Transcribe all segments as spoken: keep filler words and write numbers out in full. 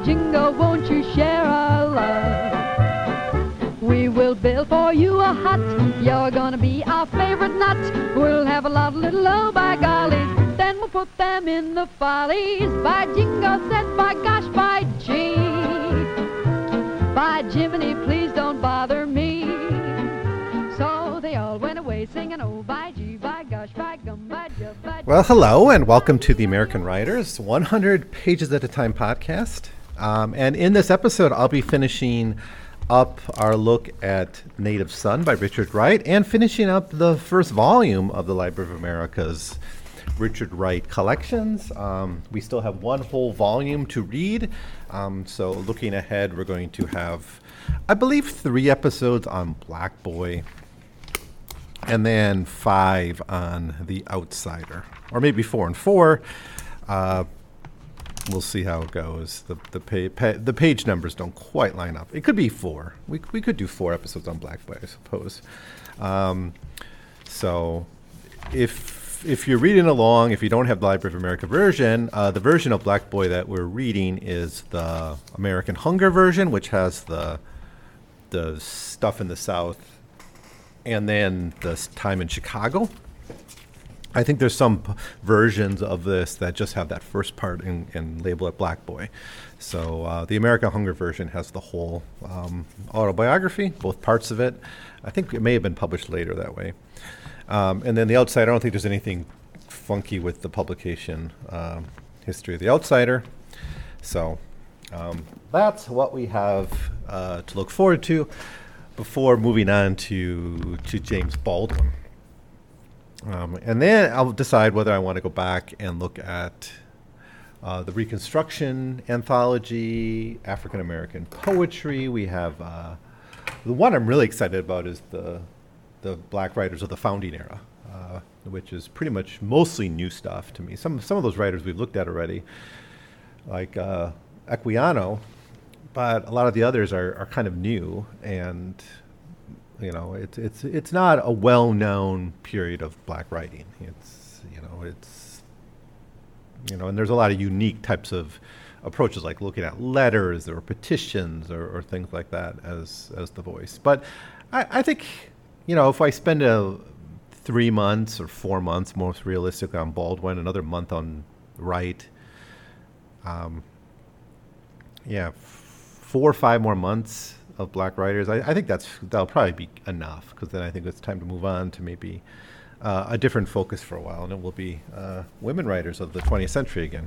Jingo, won't you share our love? We will build for you a hut. You're gonna be our favorite nut. We'll have a lot of little oh by gollies. Then we'll put them in the follies. By Jingo said, by gosh, by gee. By Jiminy, please don't bother me. So they all went away singing oh by gee, by gosh, by gum, by jub, by jub. Well, hello and welcome to the American Writers one hundred Pages at a Time podcast. Um, and in this episode, I'll be finishing up our look at Native Son by Richard Wright and finishing up the first volume of the Library of America's Richard Wright collections. Um, we still have one whole volume to read. Um, so looking ahead, we're going to have, I believe, three episodes on Black Boy and then five on The Outsider, or maybe four and four. Uh, we'll see how it goes. The the, pa- pa- the page numbers don't quite line up. It could be four. We we could do four episodes on Black Boy, I suppose. Um, so if if you're reading along, if you don't have the Library of America version, uh, the version of Black Boy that we're reading is the American Hunger version, which has the the stuff in the South and then the time in Chicago. I think there's some p- versions of this that just have that first part and, and label it Black Boy. So uh, the American Hunger version has the whole um, autobiography, both parts of it. I think it may have been published later that way. Um, and then The Outsider, I don't think there's anything funky with the publication um, history of The Outsider. So um, that's what we have uh, to look forward to before moving on to to James Baldwin. Um, and then I'll decide whether I want to go back and look at uh, the Reconstruction anthology, African American poetry. We have uh, the one I'm really excited about is the the Black writers of the Founding Era, uh, which is pretty much mostly new stuff to me. Some some of those writers we've looked at already, like uh, Equiano, but a lot of the others are, are kind of new, and you know, it's it's it's not a well-known period of Black writing. It's you know, it's you know, and there's a lot of unique types of approaches, like looking at letters or petitions or, or things like that as as the voice. But I, I think, you know, if I spend a three months or four months, most realistically, on Baldwin, another month on Wright, um, yeah. Four or five more months of Black writers, I, I think that's that'll probably be enough, because then I think it's time to move on to maybe uh, a different focus for a while, and it will be uh, women writers of the twentieth century again.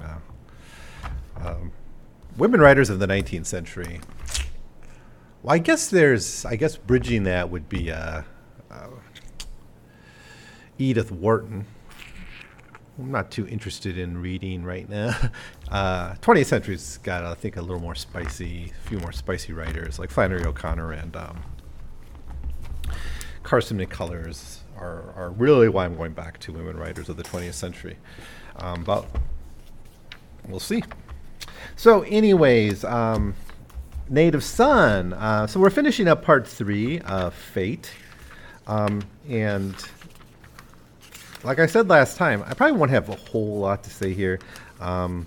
Uh, um, women writers of the nineteenth century. Well, I guess there's, I guess bridging that would be uh, uh, Edith Wharton. I'm not too interested in reading right now. Uh, twentieth century's got, I think, a little more spicy, a few more spicy writers like Flannery O'Connor and um, Carson McCullers are, are really why I'm going back to women writers of the twentieth century. Um, but we'll see. So anyways, um, Native Son. Uh, so we're finishing up part three of Fate. Um, and like I said last time, I probably won't have a whole lot to say here. Um,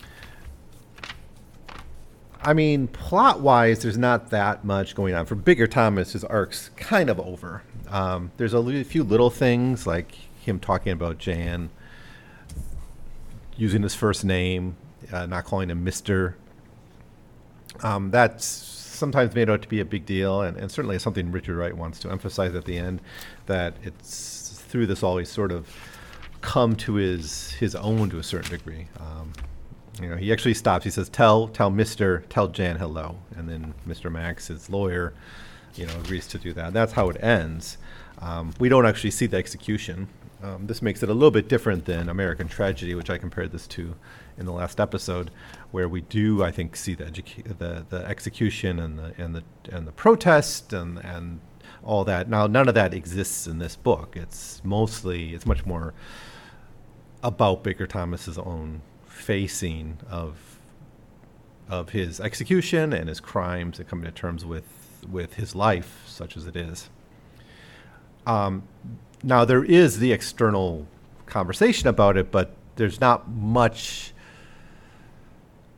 I mean, plot-wise, there's not that much going on. For Bigger Thomas, his arc's kind of over. Um, there's a li- few little things, like him talking about Jan, using his first name, uh, not calling him Mister Um, that's sometimes made out to be a big deal, and, and certainly something Richard Wright wants to emphasize at the end, that it's through this all he's sort of come to his his own to a certain degree. Um, you know, he actually stops. He says, "Tell, tell Mister, tell Jan hello," and then Mister Max, his lawyer, you know, agrees to do that. That's how it ends. Um, we don't actually see the execution. Um, this makes it a little bit different than American Tragedy, which I compared this to in the last episode, where we do, I think, see the educa- the, the execution and the and the and the protest and and all that. Now, none of that exists in this book. It's mostly, it's much more about Baker Thomas's own facing of of his execution and his crimes and coming to terms with with his life, such as it is. Um, now, there is the external conversation about it, but there's not much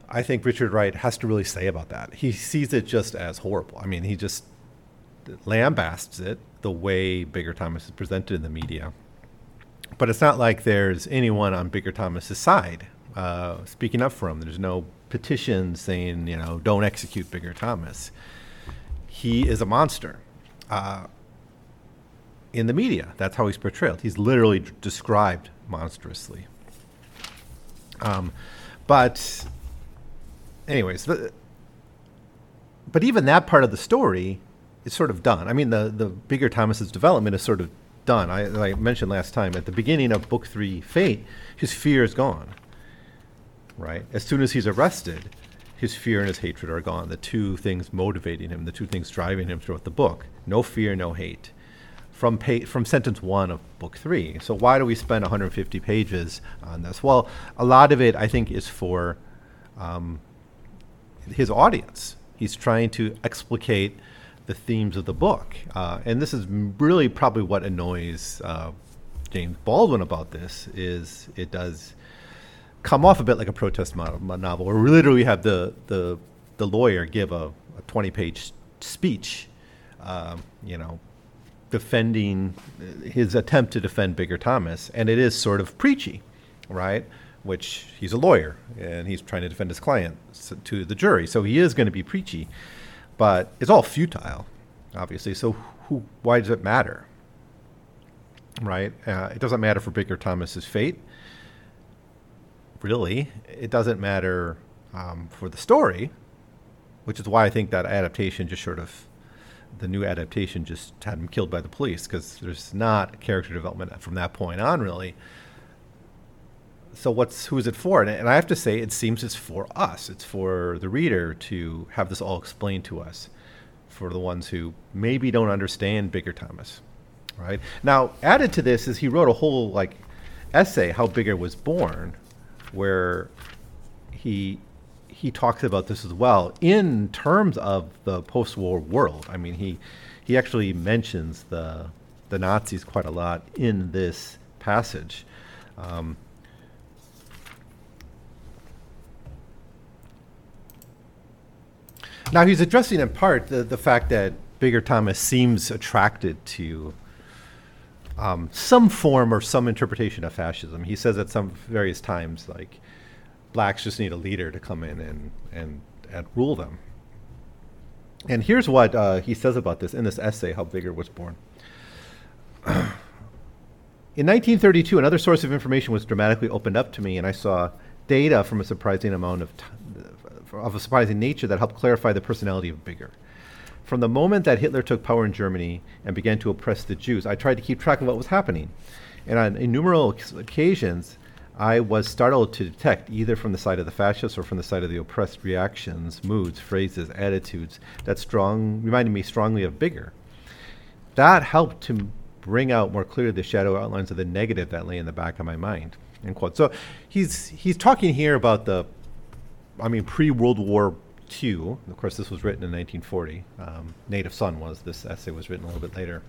I think Richard Wright has to really say about that. He sees it just as horrible. I mean, he just lambasts it the way Bigger Thomas is presented in the media. But it's not like there's anyone on Bigger Thomas's side uh, speaking up for him. There's no petition saying, you know, don't execute Bigger Thomas. He is a monster. Uh, in the media, that's how he's portrayed. He's literally d- described monstrously. Um, but, anyways, the, but even that part of the story is sort of done. I mean, the, the Bigger Thomas's development is sort of done. I, like I mentioned last time, at the beginning of book three, Fate, his fear is gone, right? As soon as he's arrested, his fear and his hatred are gone. The two things motivating him, the two things driving him throughout the book. No fear, no hate. From pa- from sentence one of book three. So why do we spend one hundred fifty pages on this? Well, a lot of it, I think, is for um, his audience. He's trying to explicate the themes of the book. Uh, and this is really probably what annoys uh, James Baldwin about this, is it does come off a bit like a protest mo- novel, where we literally have the, the, the lawyer give a twenty-page speech, um, you know, defending his attempt to defend Bigger Thomas, and it is sort of preachy, right? Which he's a lawyer, and he's trying to defend his client to the jury, so he is going to be preachy, but it's all futile, obviously. So who? Why does it matter, right? Uh, it doesn't matter for Bigger Thomas's fate, really. It doesn't matter um, for the story, which is why I think that adaptation just sort of the new adaptation just had him killed by the police, because there's not character development from that point on, really. So what's who is it for? And, and I have to say, it seems it's for us. It's for the reader to have this all explained to us, for the ones who maybe don't understand Bigger Thomas, right? Now, added to this is he wrote a whole like essay, How Bigger Was Born, where he he talks about this as well in terms of the post-war world. I mean, he he actually mentions the the Nazis quite a lot in this passage. Um, now, he's addressing in part the, the fact that Bigger Thomas seems attracted to um, some form or some interpretation of fascism. He says at some various times, like, blacks just need a leader to come in and, and, and rule them. And here's what uh, he says about this in this essay, How Bigger Was Born. In nineteen thirty-two, another source of information was dramatically opened up to me, and I saw data from a surprising amount of, t- of a surprising nature that helped clarify the personality of Bigger. From the moment that Hitler took power in Germany and began to oppress the Jews, I tried to keep track of what was happening. And on innumerable occasions, I was startled to detect, either from the side of the fascists or from the side of the oppressed, reactions, moods, phrases, attitudes that strong reminded me strongly of Bigger. That helped to bring out more clearly the shadow outlines of the negative that lay in the back of my mind. End quote. So he's he's talking here about the, I mean, pre-World War Two. Of course, this was written in nineteen forty. Um, Native Son was. This essay was written a little bit later.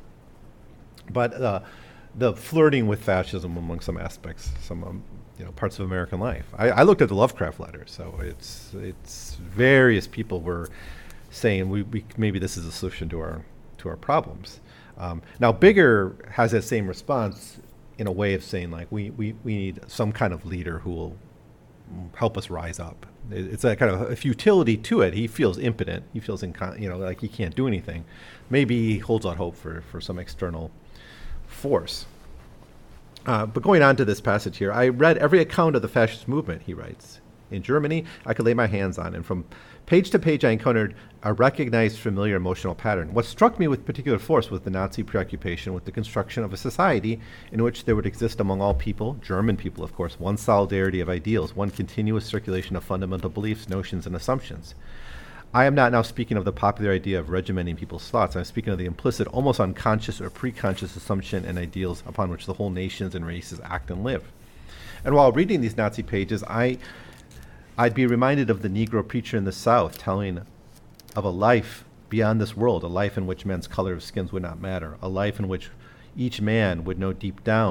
But uh, the flirting with fascism among some aspects, some um, you know parts of American life. I, I looked at the Lovecraft letters, so it's it's various people were saying we, we maybe this is a solution to our to our problems. Um, now, Bigger has that same response in a way of saying, like, we, we, we need some kind of leader who will help us rise up. It, it's a kind of a futility to it. He feels impotent. He feels incon- you know like he can't do anything. Maybe he holds out hope for, for some external force. Uh, but going on to this passage here, I read every account of the fascist movement, he writes. In Germany, I could lay my hands on, and from page to page I encountered a recognized familiar emotional pattern. What struck me with particular force was the Nazi preoccupation with the construction of a society in which there would exist among all people, German people of course, one solidarity of ideals, one continuous circulation of fundamental beliefs, notions, and assumptions. I am not now speaking of the popular idea of regimenting people's thoughts. I'm speaking of the implicit, almost unconscious or preconscious assumption and ideals upon which the whole nations and races act and live. And while reading these Nazi pages, I I'd be reminded of the Negro preacher in the South telling of a life beyond this world, a life in which men's color of skins would not matter, a life in which each man would know deep down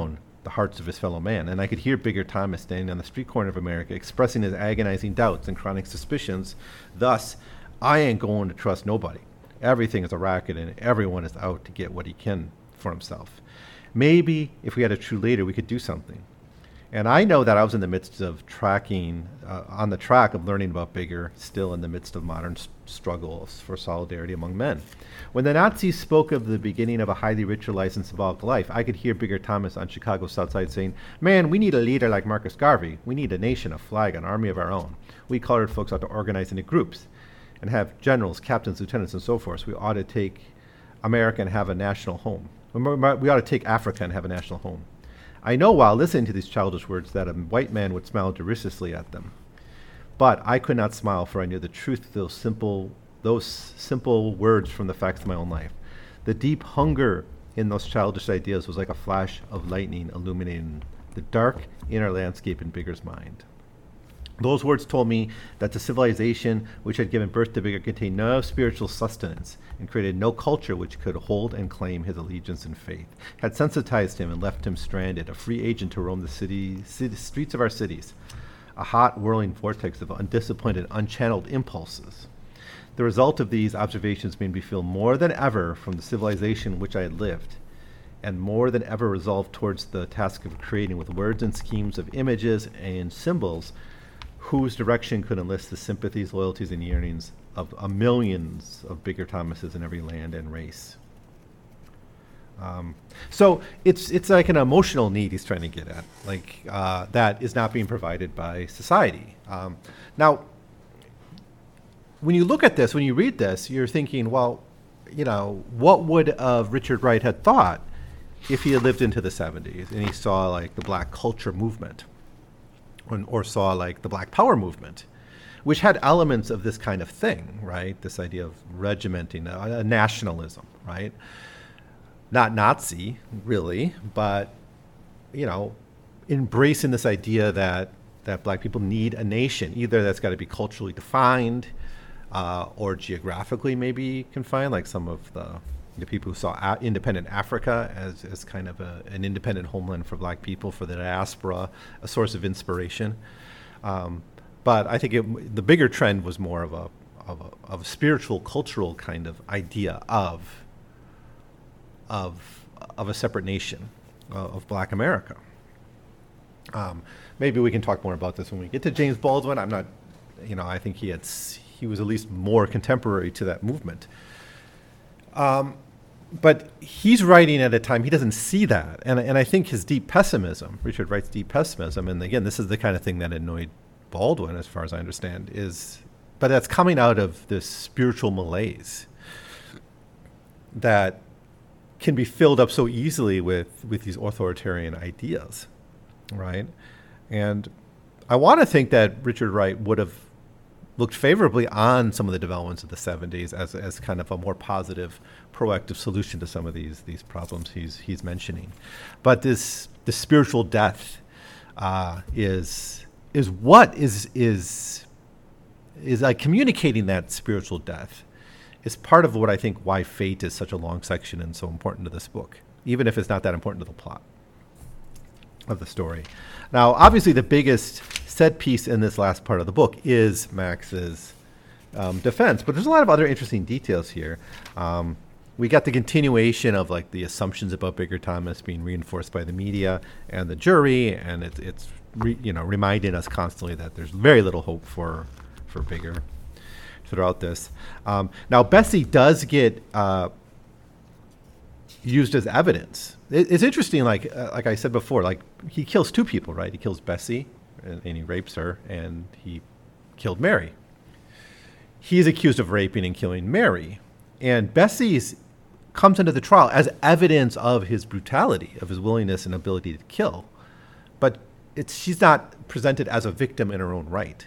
the hearts of his fellow man. And I could hear Bigger Thomas standing on the street corner of America expressing his agonizing doubts and chronic suspicions. Thus, I ain't going to trust nobody. Everything is a racket and everyone is out to get what he can for himself. Maybe if we had a true leader, we could do something. And I know that I was in the midst of tracking, uh, on the track of learning about Bigger, still in the midst of modern s- struggles for solidarity among men. When the Nazis spoke of the beginning of a highly ritualized and symbolic life, I could hear Bigger Thomas on Chicago's South Side saying, "Man, we need a leader like Marcus Garvey. We need a nation, a flag, an army of our own. We colored folks ought to organize into groups and have generals, captains, lieutenants, and so forth. We ought to take America and have a national home. We ought to take Africa and have a national home." I know while listening to these childish words that a white man would smile derisively at them. But I could not smile, for I knew the truth of those simple, those simple words from the facts of my own life. The deep hunger in those childish ideas was like a flash of lightning illuminating the dark inner landscape in Bigger's mind. Those words told me that the civilization which had given birth to Bigger contained no spiritual sustenance and created no culture which could hold and claim his allegiance and faith, had sensitized him and left him stranded, a free agent to roam the city, city, streets of our cities, a hot, whirling vortex of undisciplined and unchanneled impulses. The result of these observations made me feel more than ever from the civilization which I had lived, and more than ever resolved towards the task of creating with words and schemes of images and symbols whose direction could enlist the sympathies, loyalties, and yearnings of a millions of Bigger Thomases in every land and race. Um, so it's it's like an emotional need he's trying to get at, like uh, that is not being provided by society. Um, now, when you look at this, when you read this, you're thinking, well, you know, what would uh, Richard Wright had thought if he had lived into the seventies and he saw like the Black culture movement? Or saw like the Black Power movement, which had elements of this kind of thing, right? This idea of regimenting, a, a nationalism, right? Not Nazi, really, but, you know, embracing this idea that, that Black people need a nation, either that's got to be culturally defined uh, or geographically maybe confined, like some of the the people who saw a- independent Africa as, as kind of a, an independent homeland for Black people, for the diaspora, a source of inspiration. Um, but I think it, the bigger trend was more of a, of a of a spiritual, cultural kind of idea of of of a separate nation, uh, of Black America. Um, maybe we can talk more about this when we get to James Baldwin. I'm not, you know, I think he had he was at least more contemporary to that movement. Um, But he's writing at a time he doesn't see that. And, and I think his deep pessimism, Richard Wright's deep pessimism, and again, this is the kind of thing that annoyed Baldwin, as far as I understand, is, but that's coming out of this spiritual malaise that can be filled up so easily with, with these authoritarian ideas, right? And I want to think that Richard Wright would have looked favorably on some of the developments of the seventies as as kind of a more positive, proactive solution to some of these these problems he's he's mentioning. But this the spiritual death uh, is is what is is is like communicating that spiritual death is part of what I think why fate is such a long section and so important to this book, even if it's not that important to the plot of the story. Now, obviously, the biggest set piece in this last part of the book is Max's um, defense, but there's a lot of other interesting details here. Um, we got the continuation of like the assumptions about Bigger Thomas being reinforced by the media and the jury, and it, it's re, you know reminding us constantly that there's very little hope for for Bigger throughout this. Um, now, Bessie does get uh, used as evidence. It, it's interesting, like uh, like I said before, like he kills two people, right? He kills Bessie, and, and he rapes her, and he killed Mary. He's accused of raping and killing Mary, and Bessie's comes into the trial as evidence of his brutality, of his willingness and ability to kill, but it's she's not presented as a victim in her own right.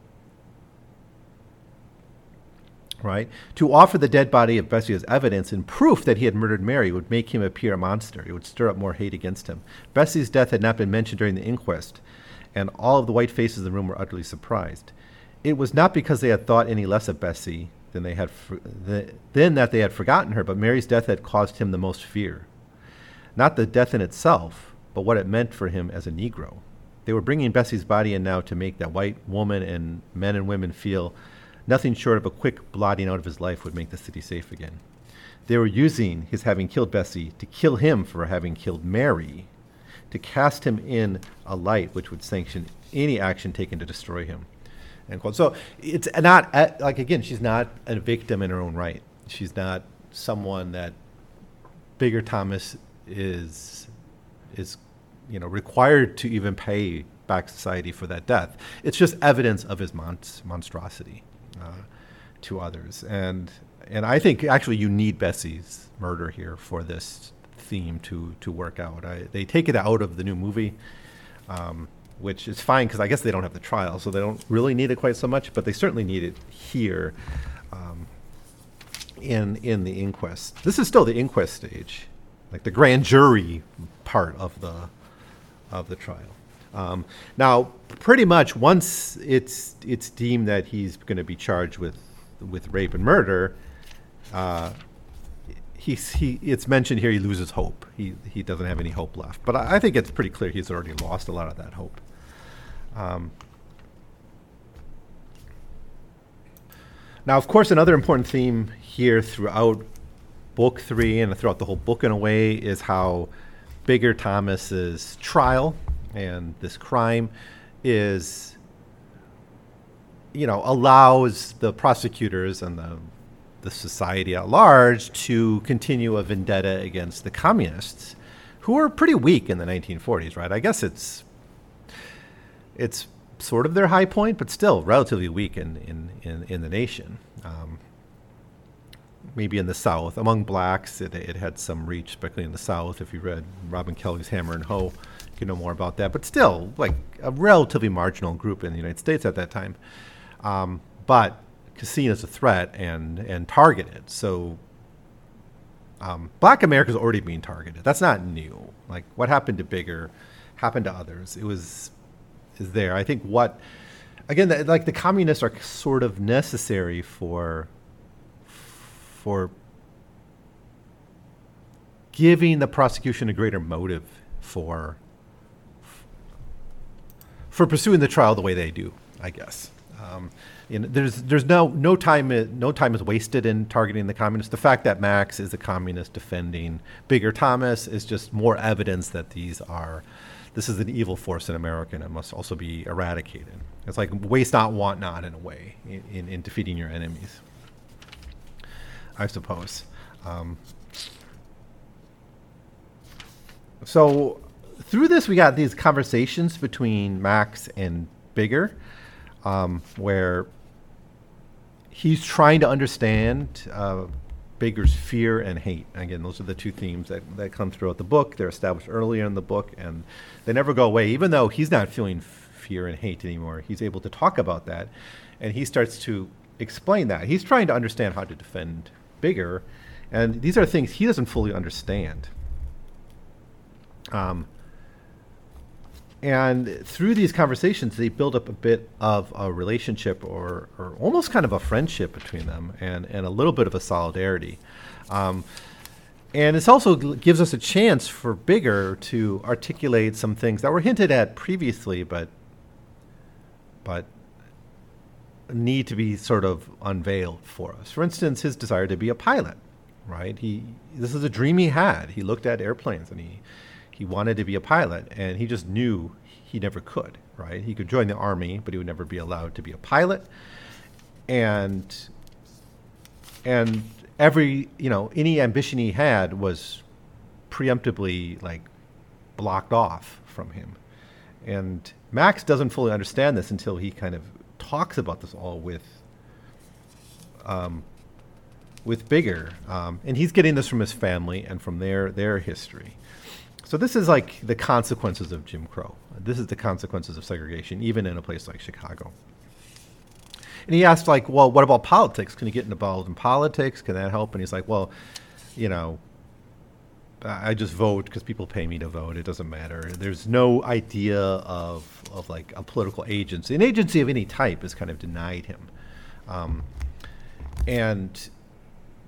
Right? To offer the dead body of Bessie as evidence and proof that he had murdered Mary would make him appear a monster. It would stir up more hate against him. Bessie's death had not been mentioned during the inquest, and all of the white faces in the room were utterly surprised. It was not because they had thought any less of Bessie than they had for, the, than that they had forgotten her, but Mary's death had caused him the most fear. Not the death in itself, but what it meant for him as a Negro. They were bringing Bessie's body in now to make that white woman and men and women feel nothing short of a quick blotting out of his life would make the city safe again. They were using his having killed Bessie to kill him for having killed Mary, to cast him in a light which would sanction any action taken to destroy him. End quote. So it's not, like, again, she's not a victim in her own right. She's not someone that Bigger Thomas is, is, you know, required to even pay back society for that death. It's just evidence of his mon- monstrosity uh, to others. And and I think actually you need Bessie's murder here for this theme to to work out. I, they take it out of the new movie, um, which is fine because I guess they don't have the trial, so they don't really need it quite so much. But they certainly need it here, um, in in the inquest. This is still the inquest stage, like the grand jury part of the of the trial. Um, now, pretty much once it's it's deemed that he's going to be charged with with rape and murder. Uh, He's, he, it's mentioned here he loses hope. He he doesn't have any hope left. But I, I think it's pretty clear he's already lost a lot of that hope. Um, now, of course, another important theme here throughout book three and throughout the whole book in a way is how Bigger Thomas's trial and this crime is, you know, allows the prosecutors and the the society at large to continue a vendetta against the communists, who were pretty weak in the nineteen forties, right? I guess it's it's sort of their high point, but still relatively weak in in, in, in the nation. Um, maybe in the South, among blacks, it, it had some reach, especially in the South. If you read Robin Kelly's Hammer and Hoe, you can know more about that. But still, like a relatively marginal group in the United States at that time. Um, but seen as a threat and and targeted. So um, Black America is already being targeted. That's not new. Like what happened to Bigger happened to others. It was is there. I think what again the, like the communists are sort of necessary for for giving the prosecution a greater motive for for pursuing the trial the way they do, I guess. Um, you know, there's there's no no time no time is wasted in targeting the communists. The fact that Max is a communist defending Bigger Thomas is just more evidence that these are this is an evil force in America and it must also be eradicated. It's like waste not, want not in a way in, in, in defeating your enemies, I suppose. Um, so through this, we got these conversations between Max and Bigger. Um, where he's trying to understand uh, Bigger's fear and hate. Again, those are the two themes that, that come throughout the book. They're established earlier in the book, and they never go away. Even though he's not feeling fear and hate anymore, he's able to talk about that, and he starts to explain that. He's trying to understand how to defend Bigger, and these are things he doesn't fully understand. Um. And through these conversations, they build up a bit of a relationship or, or almost kind of a friendship between them and, and a little bit of a solidarity. Um, and this also gives us a chance for Bigger to articulate some things that were hinted at previously, but but need to be sort of unveiled for us. For instance, his desire to be a pilot, right? He this is a dream he had. He looked at airplanes and he He wanted to be a pilot, and he just knew he never could, right? He could join the Army, but he would never be allowed to be a pilot. And and every, you know, any ambition he had was preemptively, like, blocked off from him. And Max doesn't fully understand this until he kind of talks about this all with um, with Bigger. Um, and he's getting this from his family and from their their history. So this is like the consequences of Jim Crow. This is the consequences of segregation, even in a place like Chicago. And he asked, like, well, what about politics? Can you get involved in politics? Can that help? And he's like, well, you know, I just vote because people pay me to vote. It doesn't matter. There's no idea of, of like a political agency. An agency of any type is kind of denied him. Um, and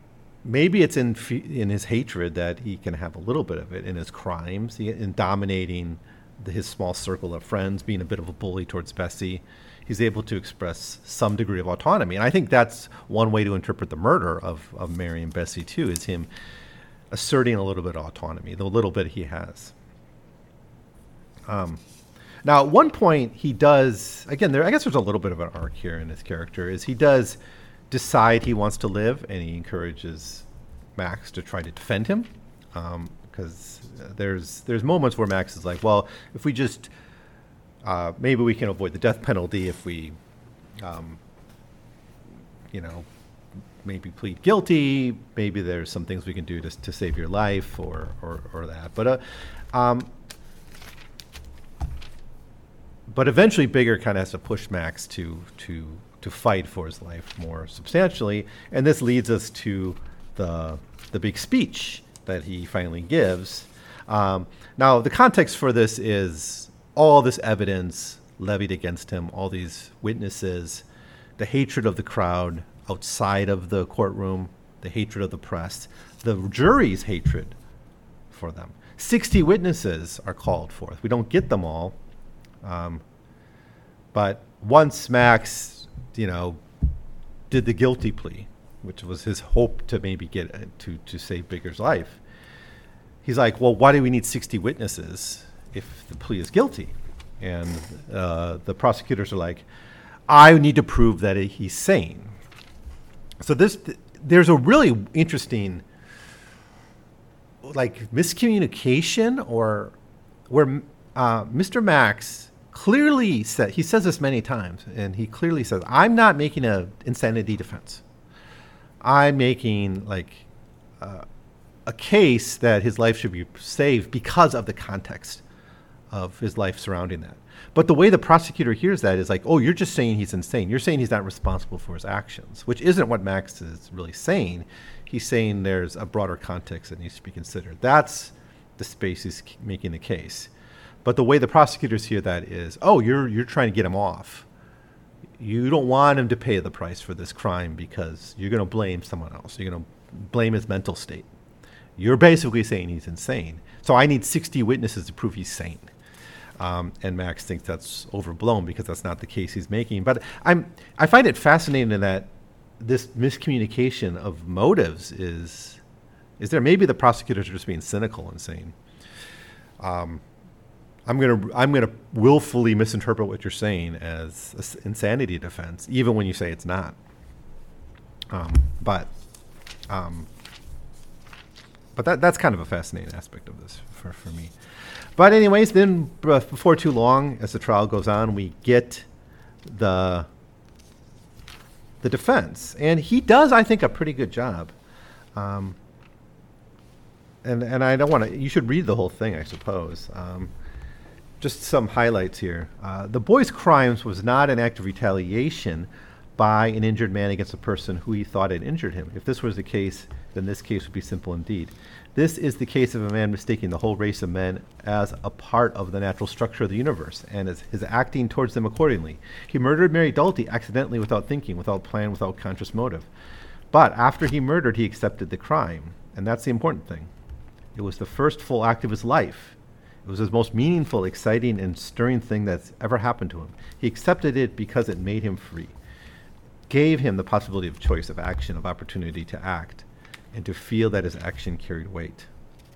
maybe it's in f- in his hatred that he can have a little bit of it in his crimes, he, in dominating the, his small circle of friends, being a bit of a bully towards Bessie. He's able to express some degree of autonomy. And I think that's one way to interpret the murder of, of Mary and Bessie, too, is him asserting a little bit of autonomy, the little bit he has. Um, now, at one point, he does, again, there, I guess there's a little bit of an arc here in his character, is he does decide he wants to live, and he encourages Max to try to defend him. Because um, there's there's moments where Max is like, well, if we just... Uh, maybe we can avoid the death penalty if we, um, you know, maybe plead guilty. Maybe there's some things we can do to to save your life, or or, or that. But uh, um, but eventually, Bigger kind of has to push Max to to to fight for his life more substantially, and this leads us to the the big speech that he finally gives. Um, now, the context for this is all this evidence levied against him, all these witnesses, the hatred of the crowd outside of the courtroom, the hatred of the press, the jury's hatred for them. sixty witnesses are called forth. We don't get them all. Um, but once Max, you know, did the guilty plea, which was his hope to maybe get uh, to, to save Bigger's life, he's like, well, why do we need sixty witnesses if the plea is guilty? And uh, the prosecutors are like, I need to prove that he's sane. So this, th- there's a really interesting, like, miscommunication, or where uh, Mister Max clearly said, he says this many times, and he clearly says, I'm not making an insanity defense. I'm making, like, uh, a case that his life should be saved because of the context of his life surrounding that. But the way the prosecutor hears that is like, oh, you're just saying he's insane. You're saying he's not responsible for his actions, which isn't what Max is really saying. He's saying there's a broader context that needs to be considered. That's the space he's making the case. But the way the prosecutors hear that is, oh, you're you're trying to get him off. You don't want him to pay the price for this crime because you're going to blame someone else. You're going to blame his mental state. You're basically saying he's insane. So I need sixty witnesses to prove he's sane. Um, and Max thinks that's overblown because that's not the case he's making. But I'm I find it fascinating that this miscommunication of motives is is there. Maybe the prosecutors are just being cynical and saying, um, I'm gonna I'm gonna willfully misinterpret what you're saying as an insanity defense, even when you say it's not. Um, but um, but that that's kind of a fascinating aspect of this for, for me. But anyways, then uh, before too long, as the trial goes on, we get the the defense, and he does, I think, a pretty good job. Um, and and I don't want to. You should read the whole thing, I suppose. Um, just some highlights here. Uh, the boy's crimes was not an act of retaliation by an injured man against a person who he thought had injured him. If this was the case, then this case would be simple indeed. This is the case of a man mistaking the whole race of men as a part of the natural structure of the universe, and as his acting towards them accordingly. He murdered Mary Dalty accidentally, without thinking, without plan, without conscious motive. But after he murdered, he accepted the crime, and that's the important thing. It was the first full act of his life. It was his most meaningful, exciting, and stirring thing that's ever happened to him. He accepted it because it made him free, gave him the possibility of choice, of action, of opportunity to act, and to feel that his action carried weight.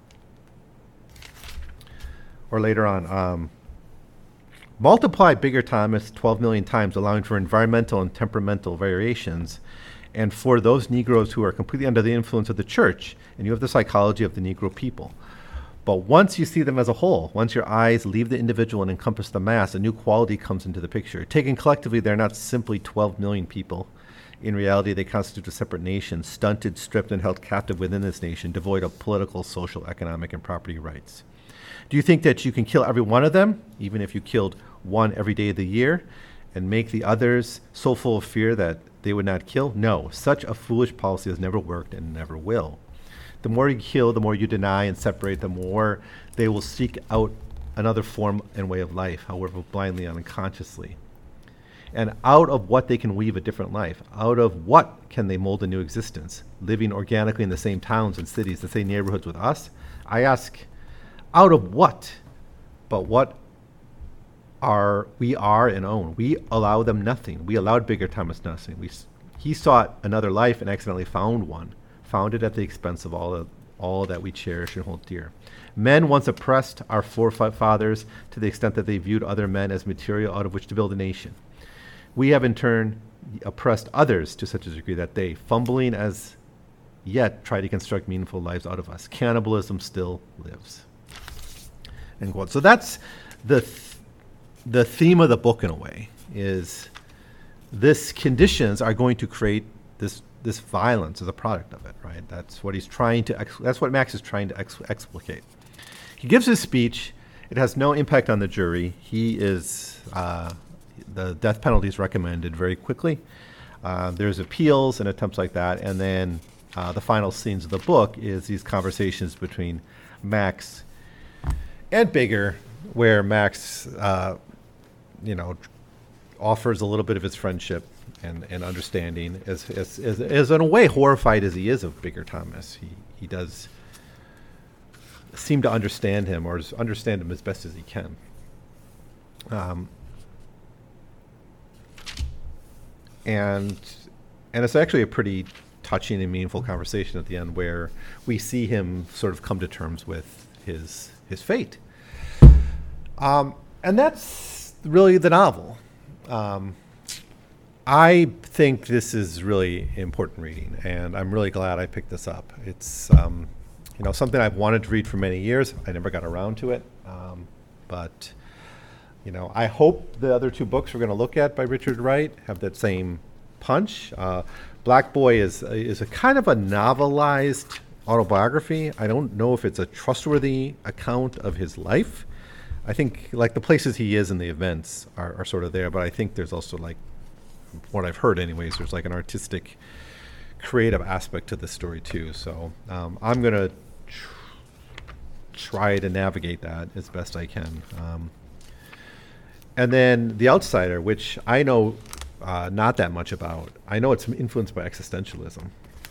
Or later on, um, multiply Bigger Thomas twelve million times, allowing for environmental and temperamental variations, and for those Negroes who are completely under the influence of the church, and you have the psychology of the Negro people. But once you see them as a whole, once your eyes leave the individual and encompass the mass, a new quality comes into the picture. Taken collectively, they're not simply twelve million people. In reality, they constitute a separate nation, stunted, stripped, and held captive within this nation, devoid of political, social, economic, and property rights. Do you think that you can kill every one of them, even if you killed one every day of the year, and make the others so full of fear that they would not kill? No, such a foolish policy has never worked and never will. The more you kill, the more you deny and separate, the more they will seek out another form and way of life, however blindly and unconsciously. And out of what they can weave a different life. Out of what can they mold a new existence? Living organically in the same towns and cities, the same neighborhoods with us? I ask, out of what? But what are we are and own? We allow them nothing. We allowed Bigger Thomas nothing. We, he sought another life and accidentally found one, found it at the expense of all of, all that we cherish and hold dear. Men once oppressed our forefathers to the extent that they viewed other men as material out of which to build a nation. We have in turn oppressed others to such a degree that they, fumbling as yet, try to construct meaningful lives out of us. Cannibalism still lives. End quote. So that's the th- the theme of the book in a way, is this conditions are going to create this this violence as a product of it, right? That's what he's trying to, ex- that's what Max is trying to ex- explicate. He gives his speech. It has no impact on the jury. He is, uh, the death penalty is recommended very quickly. Uh, there's appeals and attempts like that. And then uh, the final scenes of the book is these conversations between Max and Bigger, where Max, uh, you know, offers a little bit of his friendship and, and understanding, as, as, as, as in a way horrified as he is of Bigger Thomas. He, he does seem to understand him, or understand him as best as he can. Um, and and it's actually a pretty touching and meaningful conversation at the end, where we see him sort of come to terms with his his fate. Um, and that's really the novel. Um, I think this is really important reading, and I'm really glad I picked this up. It's um, you know, something I've wanted to read for many years. I never got around to it, um, but you know, I hope the other two books we're going to look at by Richard Wright have that same punch. Uh, Black Boy is is a kind of a novelized autobiography. I don't know if it's a trustworthy account of his life. I think like the places he is and the events are, are sort of there, but I think there's also, like, what I've heard anyways, there's like an artistic, creative aspect to this story too. So um, I'm going to tr- try to navigate that as best I can. Um, and then The Outsider, which I know uh, not that much about. I know it's influenced by existentialism,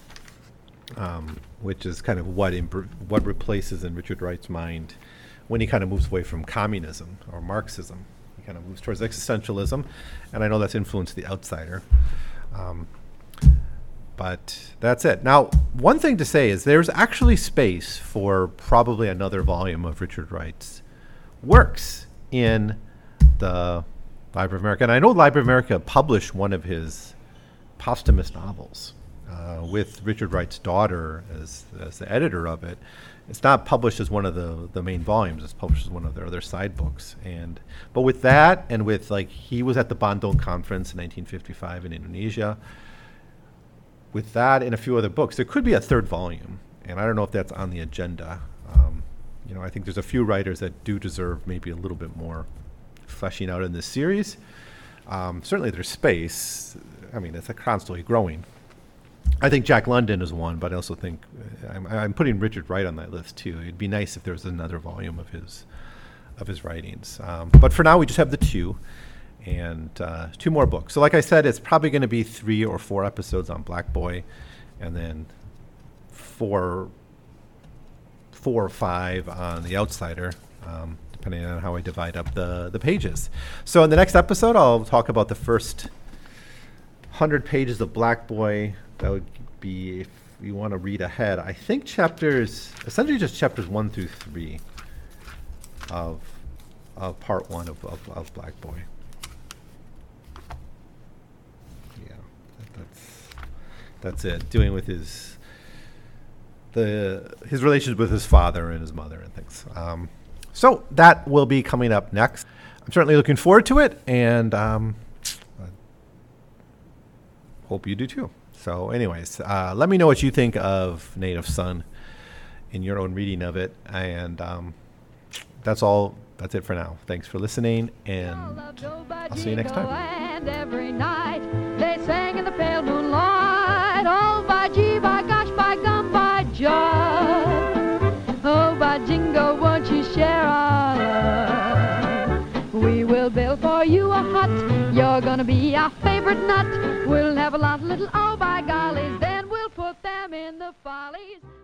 um, which is kind of what imp- what replaces in Richard Wright's mind when he kind of moves away from communism or Marxism. He kind of moves towards existentialism, and I know that's influenced The Outsider. Um, but that's it. Now, one thing to say is there's actually space for probably another volume of Richard Wright's works in the Library of America. And I know Library of America published one of his posthumous novels uh, with Richard Wright's daughter as, as the editor of it. It's not published as one of the, the main volumes. It's published as one of their other side books. And but with that, and with, like, he was at the Bandung Conference in nineteen fifty-five in Indonesia. With that and a few other books, there could be a third volume. And I don't know if that's on the agenda. Um, you know, I think there's a few writers that do deserve maybe a little bit more fleshing out in this series. Um, certainly there's space. I mean, it's a constantly growing. I think Jack London is one, but I also think uh, I'm, I'm putting Richard Wright on that list too. It'd be nice if there was another volume of his of his writings. Um, but for now, we just have the two, and uh, two more books. So like I said, it's probably going to be three or four episodes on Black Boy, and then four, four or five on The Outsider, um, depending on how I divide up the, the pages. So in the next episode, I'll talk about the first one hundred pages of Black Boy. That would be, if you want to read ahead, I think chapters, essentially just chapters one through three of of part one of, of, of Black Boy. Yeah, that, that's that's it. Doing with his the his relations with his father and his mother and things. Um, so that will be coming up next. I'm certainly looking forward to it, and um, I hope you do too. So anyways, uh, let me know what you think of Native Son in your own reading of it. And um, that's all. That's it for now. Thanks for listening, and I'll see you next time. And every night they sang in the pale moonlight. Oh, by gee, by gosh, by gum, by jive. Oh, by jingo, won't you share our love? We will build for you a hut. You're gonna be favorite nut. We'll have a lot of little oh by gollies, then we'll put them in the follies.